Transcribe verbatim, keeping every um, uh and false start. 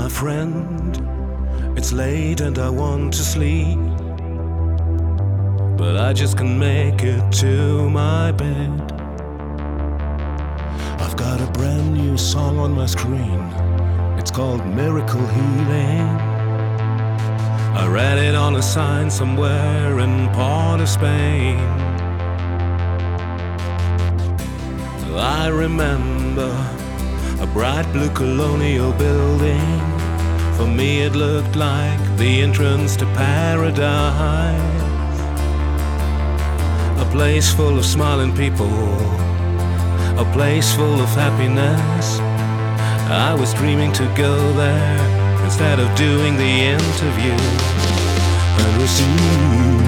My friend, it's late and I want to sleep, but I just can't make it to my bed. I've got a brand new song on my screen. It's called Miracle Healing. I read it on a sign somewhere in part of Spain. I remember a bright blue colonial building. For me it looked like the entrance to paradise. A place full of smiling people, a place full of happiness. I was dreaming to go there instead of doing the interview and receive